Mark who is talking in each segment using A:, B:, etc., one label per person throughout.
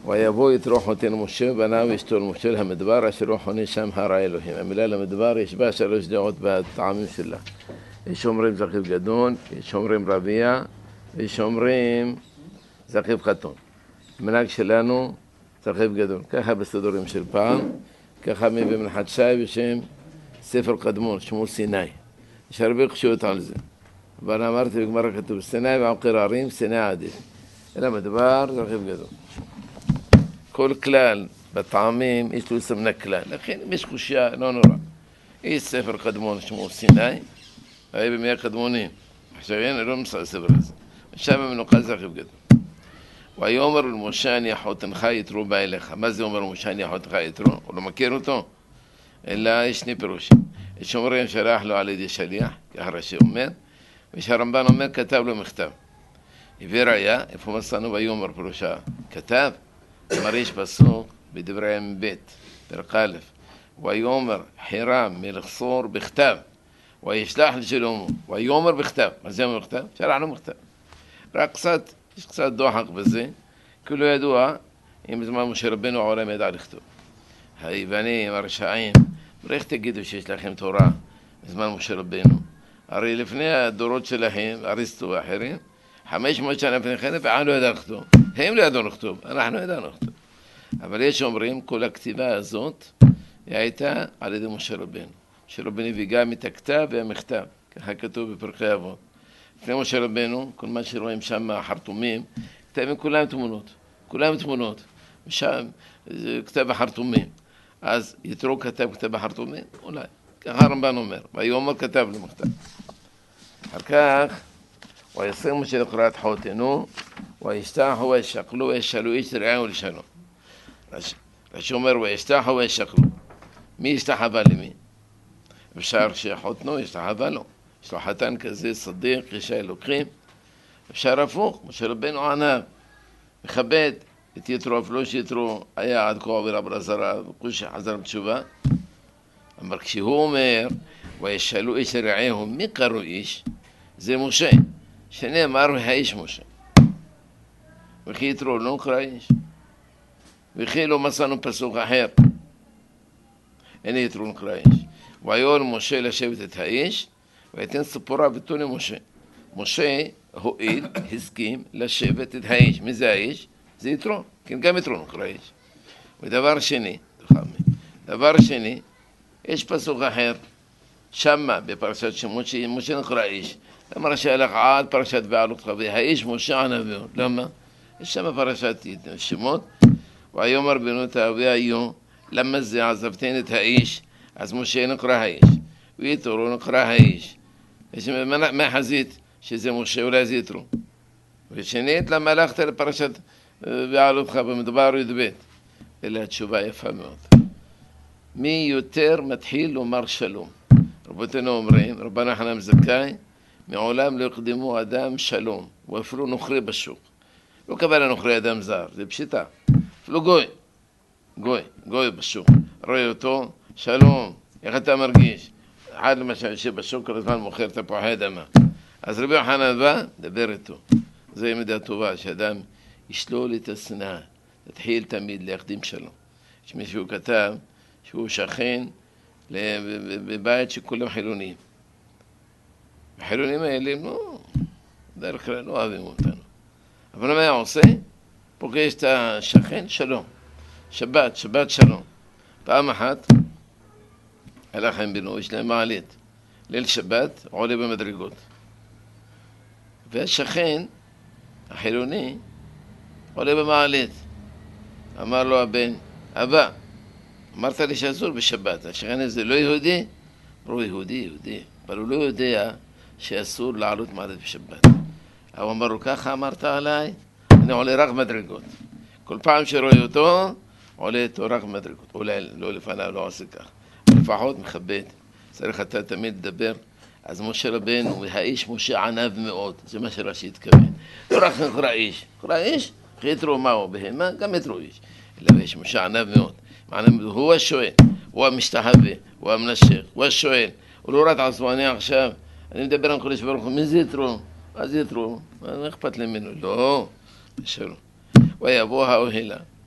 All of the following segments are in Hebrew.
A: ויבוא יתרו חותן משה ובניו ואשתו אל משה למדבר אשר הוא חונה שם הר האלוהים. המילה למדבר יש בה 3 דעות בטעמים שלה. יש אומרים זכיב גדול, יש אומרים רביע, ויש אומרים זכיב חתון. המנהג שלנו זכיב גדול. ככה בסידורים של פעם, ככה מביא מנחת שי בשם ספר קדמון, שמו סיני. יש הרבה קשויות על זה. אבל אמרתי בגמרא כתוב סיני ועוקר הרים, סיני עדיף. אלא מדבר זכיב גדול. כל כלל בטעמים יש לו סמנה כלל, לכן אם יש חושיה לא נורא. יש ספר קדמון שמו סיני, היה במאה קדמונים, עכשיו אין, לא נמצא הספר הזה, ושם מנוחה זכיב גדול. ויאמר למשה אני אחותנך יתרו בא אליך. מה זה אומר למשה אני אחותנך יתרו? הוא לא מכיר אותו, אלא יש 2 פירושים. יש אומרים שלח לו על ידי שליח, כך רש"י אומר, ושהרמב"ן אומר כתב לו מכתב. הביא ראיה, איפה מצאנו ויאמר פירושה? כתב. כלומר יש פסוק בדברי י"ב, פרק א', ויאמר חירם מלך צור בכתב, וישלח לשלמה, ויאמר בכתב. מה זה אומר בכתב? שלחנו מכתב. רק קצת, יש קצת דוחק בזה, כי לא ידוע אם בזמן משה רבנו העולם ידע לכתוב. היוונים, הרשעים, איך תגידו שיש לכם תורה בזמן משה רבנו? הרי לפני הדורות שלהם, אריסטו ואחרים, 500 שנה לפני כן, ועם לא ידע לכתוב. הם לא ידעו לכתוב, אנחנו ידענו לכתוב. אבל יש אומרים, כל הכתיבה הזאת, היא הייתה על ידי משה רבנו. משה רבנו הביא גם את הכתב והמכתב, ככה כתוב בפרקי אבות. לפני משה רבנו, כל מה שרואים שם, החרטומים, כתבים כולם תמונות, כולם תמונות. ושם, כתב החרטומים. אז יתרו כתב כתב החרטומים? אולי. ככה הרמב"ן אומר, ויאמר כתב למכתב. אחר כך, וישם משה לקראת חותנו, וישתחו וישקלו וישאלו איש רעהו לשלום. רש"י אומר וישתחו וישקלו. מי ישתחווה למי? אפשר שחותנו ישתחווה לו. יש לו חתן כזה צדיק, איש האלוקים. אפשר הפוך, משה רבנו ענה, מכבד את יתרו, אף לא שיתרו היה עד כה עבירה ברזרה, וכושי חזר בתשובה. אבל כשהוא אומר וישאלו איש רעהו, מי קראו איש? זה משה. שנאמר האיש משה. וכי יתרו לא נקרא איש. וכי לא מצאנו פסוק אחר. הנה יתרו נקרא איש. ויאמר משה לשבת את האיש, ויתן סיפורה בתון למשה. משה הואיל, הסכים לשבת את האיש. מי זה האיש? זה יתרו. כן, גם יתרו נקרא איש. ודבר שני, יש פסוק אחר. שמה בפרשת שמות שמשה נקרא איש. למה שהלך עד פרשת בעלות חווה, האיש משה ענביו. למה? יש שם פרשת שמות, ויאמר בנות האהובה היו, למה זה עזבתן את האיש, אז משה נקרא האיש, ויתרו נקרא האיש. מה חזית שזה משה אולי זה יתרו? ושנית, למה הלכת לפרשת בעלות חווה, מדובר י"ב? אלא התשובה יפה מאוד. מי יותר מתחיל לומר שלום? רבותינו אומרים, רבן חנן זכאי, מעולם לא יקדימו אדם שלום, ואפילו נוכרי בשוק. לא קבל הנוכרי אדם זר, זה פשיטה. אפילו גוי בשוק. רואה אותו, שלום, איך אתה מרגיש? אחד למשל שבשוק כל הזמן מוכר תפוחי אדמה. אז רבי יוחנן בא, דבר איתו. זו מידה טובה, שאדם ישלול את השנאה, תתחיל תמיד להקדים שלום. יש מישהו כתב שהוא שכן בבית שכולם חילונים. החילונים האלה, דרך כלל לא אוהבים אותנו. אבל מה היה עושה? פוגש את השכן, שלום. שבת שלום. פעם אחת, הלך עם בנו, יש להם מעלית. ליל שבת, עולה במדרגות. והשכן, החילוני, עולה במעלית. אמר לו הבן, אבא, אמרת לי שאסור בשבת, השכן הזה לא יהודי? אמרו יהודי, אבל הוא לא יודע שאסור לעלות מעלית בשבת. הוא אמר לו, ככה אמרת עליי? אני עולה רק מדרגות. כל פעם שרואה אותו, עולה איתו רק מדרגות. אולי לא לפניו, לא עושה כך. לפחות מכבד. צריך אתה תמיד לדבר. אז משה רבנו, האיש משה ענב מאוד. זה מה שרש"י התכוון. לא רק נקרא איש. נקרא איש, יתרו מהו בהמה, גם יתרו איש. אלא יש משה ענב מאוד. הוא השואל, הוא המשתחווה, הוא המנשך, הוא השואל. הוא לא ראה את עצמו, אני עכשיו, אני מדבר עם קודש ברוך הוא, מי זה יתרו? אז יתרו, מה אכפת לי ממנו? לא, בשלום. ויבוא האוהלה,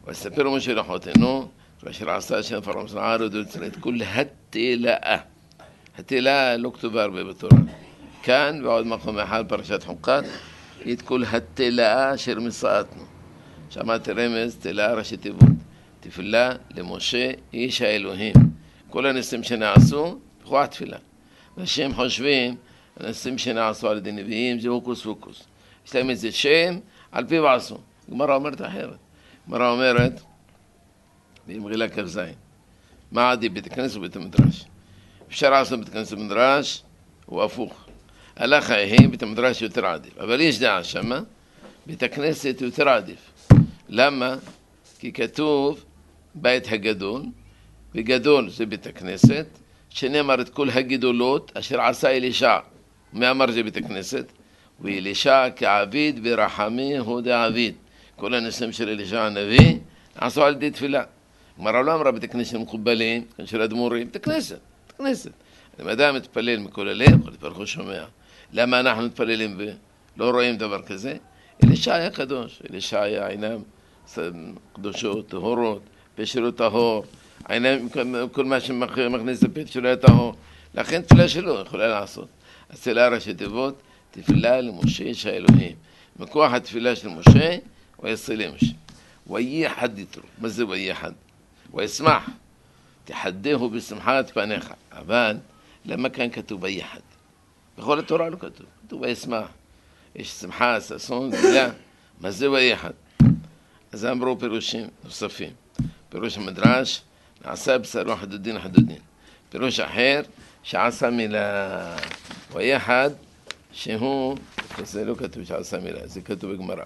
A: ויספר משה לאחותינו, כאשר עשה השם פרעה מצרים ודוד את כל התלאה. התלאה לא כתובה הרבה בתורה. כאן ועוד מקום אחד פרשת חוקת, את כל התלאה אשר מסעתנו. שמעתי רמז, תלאה ראשי תיבות. תפילה למשה איש האלוהים. כל הניסים שנעשו, בכוח תפילה. ושהם חושבים, הניסים שנעשו על ידי נביאים, זה הוקוס פוקוס. יש להם איזה שם, על פיו עשו. גמרא אומרת אחרת. גמרא אומרת, במגילה כ"ז, מה עדיף, בית הכנסת ובית המדרש? אפשר לעשות בית הכנסת ובמדרש, הוא הפוך. הלכה היא, בית המדרש יותר עדיף. אבל יש דעה שמה, בית הכנסת יותר עדיף. למה? כי כתוב בית הגדול, וגדול זה בית הכנסת, שנאמר את כל הגדולות אשר עשה אלישע. מי אמר זה בית הכנסת? ואלישע כעביד ברחמי הוא דעביד. כל הניסים של אלישע הנביא עשו על ידי תפילה. גמרא לא אמרה בית הכנסת מקובלים, של אדמו"רים, בית הכנסת. אם אדם מתפלל מכל הלב, ברוך הוא שומע. למה אנחנו מתפללים ולא רואים דבר כזה? אלישע היה קדוש, אלישע היה עיניים קדושות, טהורות, פה שלו טהור, עיניים, כל מה שמכניס לפה שלו היה טהור. לכן תפילה שלו יכולה לעשות. אז תפילה ראשי תיבות, תפילה למשה איש האלוהים. מכוח התפילה של משה, הוא יעשה למשה. וייחד יתרו. מה זה וייחד? הוא ישמח. תחדהו בשמחת פניך. אבל למה כאן כתוב וייחד? בכל התורה לא כתוב. כתוב וישמח. יש שמחה, ששון, גדילה. מה זה וייחד? אז אמרו פירושים נוספים. פירוש המדרש, נעשה בשרו חדודין. פירוש אחר, שעשה מילה וייחד, שהוא, זה לא כתוב שעשה מילה, זה כתוב בגמרא.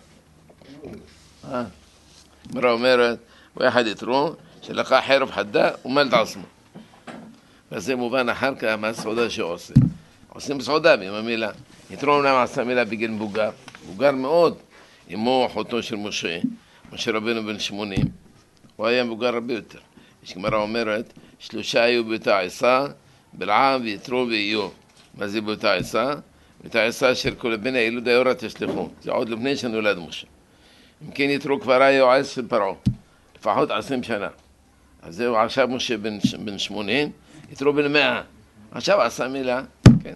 A: גמרא אומרת, וייחד יתרו, שלקח חרב חדה ומלט עצמו. וזה מובן אחר כך מהסעודה שעושים. עושים בסעודה עם המילה. יתרו אמנם עשה מילה בגיל מבוגר מאוד, אמו אחותו של משה רבנו בן 80, הוא היה מבוגר הרבה יותר. יש גמרא אומרת, 3 היו באותה עיסה, בלעם ויתרו ואיוב. מה זה באותה עיסה? באותה עיסה של כל בני הילוד היורה תשלחו. זה עוד לפני שנולד משה. אם כן יתרו כבר היה יועץ של פרעה, לפחות 20 שנה. אז זהו, עכשיו משה בן 80, יתרו בן 100. עכשיו עשה מילה, כן.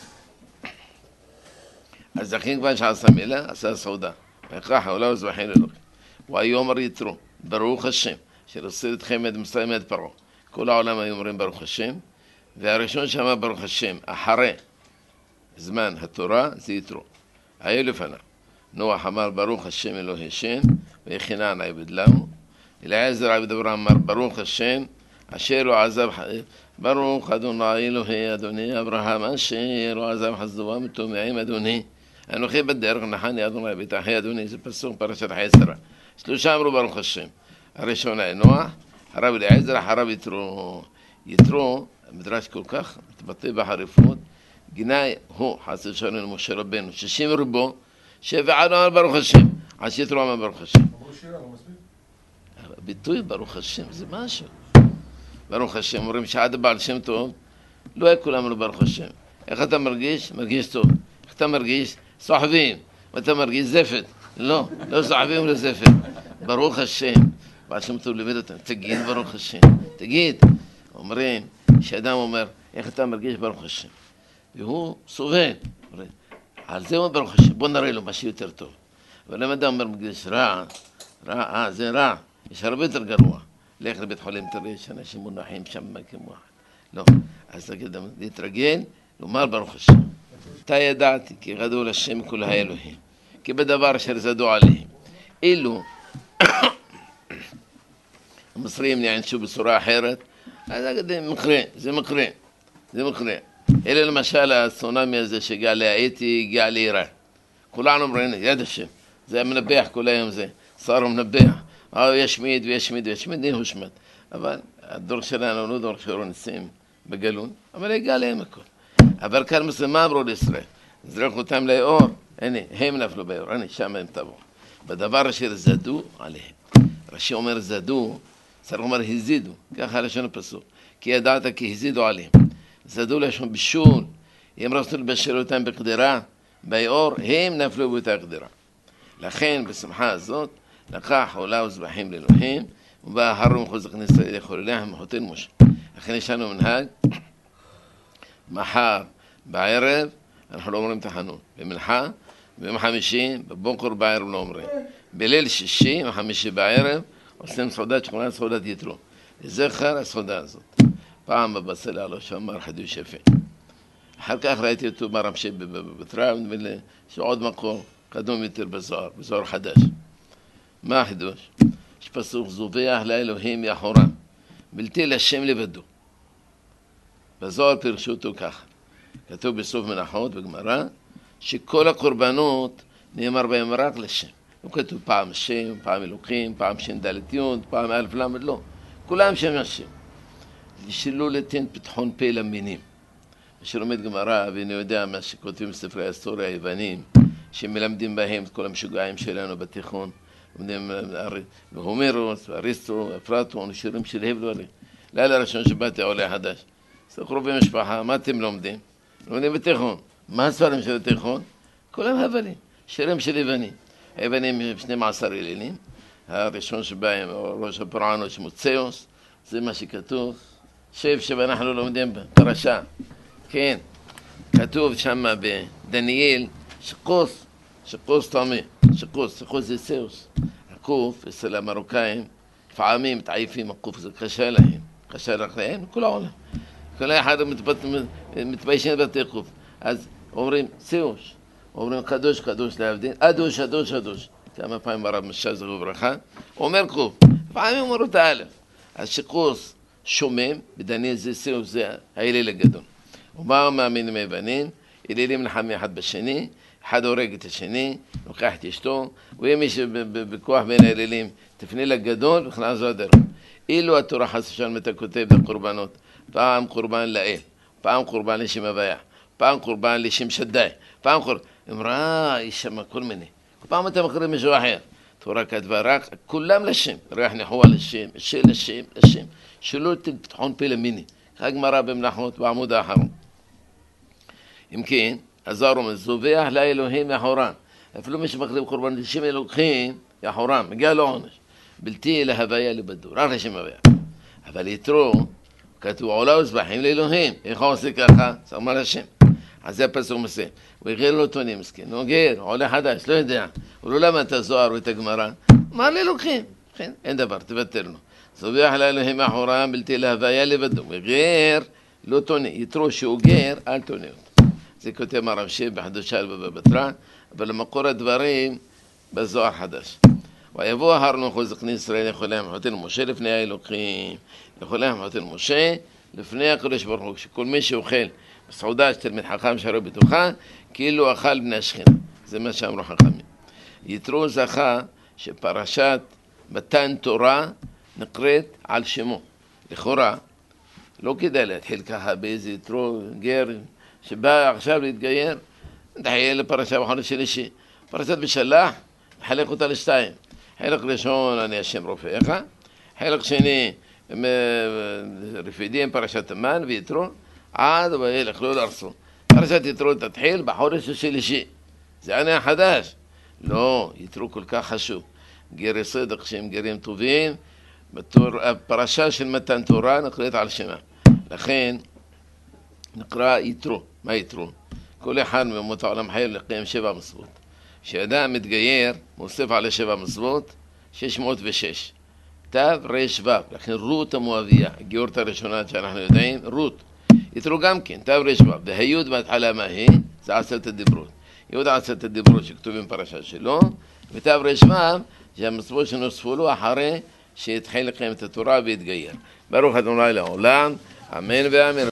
A: אז זכין כבר שעשה מילה, עשה סעודה. וככה, אולי הוא זבחין אלוהים. והיומר יתרו, ברוך השם, שרסיר אתכם את מסיים את פרעה. כל העולם היו אומרים ברוך השם, והראשון שאמר ברוך השם, אחרי זמן התורה, זה יתרו. היה לפניו. נוח אמר ברוך השם אלוהי שם, ויחינן עבד לנו. אליעזר עבד אברהם אמר ברוך השם, אשר לא עזב, ברוך אדוני אלוהי אדוני אברהם, אשר לא עזב חסדו ומטומעים אדוני. אנוכי בדרך נחני אדוני ביטחי אדוני, זה פסוק פרשת חיי שרה. 3 אמרו ברוך השם. הראשון היה נוח, הרב אליעזר, הרב יתרו, המדרש כל כך התבטא בחריפות, גנאי הוא חסד שלנו למשה רבנו, 60 רבו, שבעד אמר ברוך השם, עד שיתרו אמר ברוך השם. הביטוי ברוך השם זה משהו. ברוך השם, אומרים שעד הבעל שם טוב, לא היה כולם לו ברוך השם. איך אתה מרגיש? מרגיש טוב. איך אתה מרגיש? סוחבים. ואתה מרגיש זפת. לא סוחבים ולא זפת. ברוך השם. בעל שם טוב לימד אותם, תגיד ברוך השם. תגיד. אומרים, שאדם אומר, איך אתה מרגיש ברוך השם? והוא סובל. על זה הוא אומר ברוך השם, בוא נראה לו משהו יותר טוב. אבל אם אדם אומר, מרגיש רע, זה רע. יש הרבה יותר גרוע. לך לבית חולים תראה שאנשים מונחים שם כמו אחד. לא. אז תגיד, להתרגל, לומר ברוך השם. אתה ידעתי כי גדול השם כל האלוהים. כי בדבר אשר זדו עליהם. אילו המצרים נענשו בצורה אחרת, אז זה מקרה. אלה למשל הסונמי הזה שהגיע להאיטי, הגיע לאיראן. כולנו אומרים, יד השם. זה היה מנבח כל היום זה. שר מנבח. ישמיד, אין הושמד. אבל הדור שלנו לא דור שלא ניסים בגלון, אבל הגיע להם הכל. אבל כאן מה אמרו לישראל? זרק אותם לאור, הנה, הם נפלו באור, הנה, שם הם טבעו. בדבר אשר זדו עליהם. רש"י אומר זדו, צריך לומר הזידו, ככה לשון הפסוק. כי ידעת כי הזידו עליהם. זדו לשון בישול, הם רצו לבשל אותם בקדירה, באור, הם נפלו באותה קדירה. לכן, בשמחה הזאת, לקח עולה וזבחים לאלוהים, ובא אהרון חוזק ישראל לחולליה מחותן משה. לכן יש לנו מנהג, מחר בערב אנחנו לא אומרים תחנון, במנחה, ביום חמישי, בבוקר בערב לא אומרים. בליל שישי, חמישי בערב, עושים סעודת שכונה, סעודת יתרו. לזכר הסעודה הזאת. פעם בבצלאל לא שאמר חידוש יפה. אחר כך ראיתי אותו ברמשי בבטרה, שעוד מקור קדום יותר בזוהר חדש. מה החידוש? יש פסוק זובח לאלוהים יחורם, בלתי להשם לבדו. בזוהר פירשו אותו ככה. כתוב בסוף מנחות בגמרא, שכל הקורבנות נאמר בהם רק לשם. לא כתוב פעם שם, פעם אלוקים, פעם שם דלת יוד, פעם אלף למד, לא. כולם שם השם. שלא לתן פתחון פה למינים. מי שלומד גמרא, ואני יודע מה שכותבים בספרי ההיסטוריה היוונים, שמלמדים בהם את כל המשוגעים שלנו בתיכון, לומדים בהומרוס, אריסטו, אפלטון, שירים של הבלורי. לילה ראשון שבאתי עולה חדש. אז קרובי משפחה, מה אתם לומדים? לומדים בתיכון. מה הספרים של התיכון? כולם הבלים, שירים של יוונים. היוונים 12 אלילים. הראשון שבהם, ראש הפרענו שמו ציוס, זה מה שכתוב. שאנחנו לומדים בפרשה. כן, כתוב שם בדניאל, שקוס טעמי, שקוס זה ציוס. הקוף, אצל המרוקאים, לפעמים מתעייפים, הקוף זה קשה להם, קשה רק להם, כל העולם. כל אחד מתביישים בתי קוף. אז אומרים ציוס, אומרים קדוש, קדוש להבדיל, אדוש, אדוש, אדוש. כמה פעמים הרב משל זכו ברכה, אומר קוף, לפעמים אומרו את האלף. אז שקוס שומם, בדניאל זה ציוס, זה האליל הגדול. ומה מאמינים היוונים? אלילים נלחמים אחד בשני, אחד הורג את השני, לוקח את אשתו, ואם יש בכוח בין האלילים, תפנה לגדול וכנע זו הדרך. אילו התורה חס ושלום אתה כותב בקורבנות, פעם קורבן לאל, פעם קורבן לשם הוויה, פעם קורבן לשם שדי, פעם קורבן, אמרה, יש שם כל מיני. פעם אתה מקריב משהו אחר. תורה כתבה רק, כולם לשם, ריח ניחוע לשם, לשם, לשם, שלא תפתחון פה למיני. כך גמרא במנחות בעמוד האחרון. אם כן, הזוהר אומר, זובח לאלוהים יחורם. אפילו מי שמקריב קורבן לשם אלוהים, יחורם, מגיע לו עונש. בלתי להוויה לבדו, רק לשם הוויה. אבל יתרו, כתוב עולה וזבחים לאלוהים. איך הוא עושה ככה? זה אומר השם. אז זה הפסוק מסיים. הוא יגר לו תונים, מסכן. הוא גר, עולה חדש, לא יודע. הוא לא למד את הזוהר או את הגמרא. אמר לאלוהים. כן, אין דבר, תוותר לו. זובח לאלוהים יחורם, בלתי להוויה לבדו. וגר, לא תונה. יתרו שהוא גר, אל תונה אותו. זה כותב מרמשי בחדושה בבטרה, אבל למקור הדברים בזוהר חדש. ויבוא אהרון חוזק ישראל לחוליה מחותן משה לפני האלוקים, לחוליה מחותן משה לפני הקדוש ברוך הוא, שכל מי שאוכל בסעודה של תלמיד חכם שהרי בתוכה, כאילו אכל בני השכינה. זה מה שאמרו חכמים. יתרו זכה שפרשת מתן תורה נקראת על שמו. לכאורה, לא כדאי להתחיל ככה באיזה יתרו גר שבא עכשיו להתגייר, נתחיל לפרשה בחודש שלישי. פרשת בשלח, נחלק אותה לשתיים. חלק ראשון, אני השם רופאיך, חלק שני, רפידים, פרשת המן ויתרו, עד וילך, לא להרסו. פרשת יתרו תתחיל בחודש השלישי. זה עניין חדש. לא, יתרו כל כך חשוב. גרי סדק שהם גרים טובים, הפרשה של מתן תורה נקראת על שמה. לכן נקרא יתרו. מה יתרו? כל אחד מאומות העולם חייב לקיים 7 מצוות. כשאדם מתגייר, מוסיף על 7 מצוות, 606. תו רש וו, לכן רות המואביה, הגיורת הראשונה שאנחנו יודעים, רות. יתרו גם כן, תו רש וו, והיוד בהתחלה מה היא? זה 10 הדיברות. יוד 10 הדיברות שכתובים פרשה שלו, ותו רש וו, זה המצוות שנוספו לו אחרי שהתחיל לקיים את התורה והתגייר. ברוך ה' לעולם, אמן ואמן.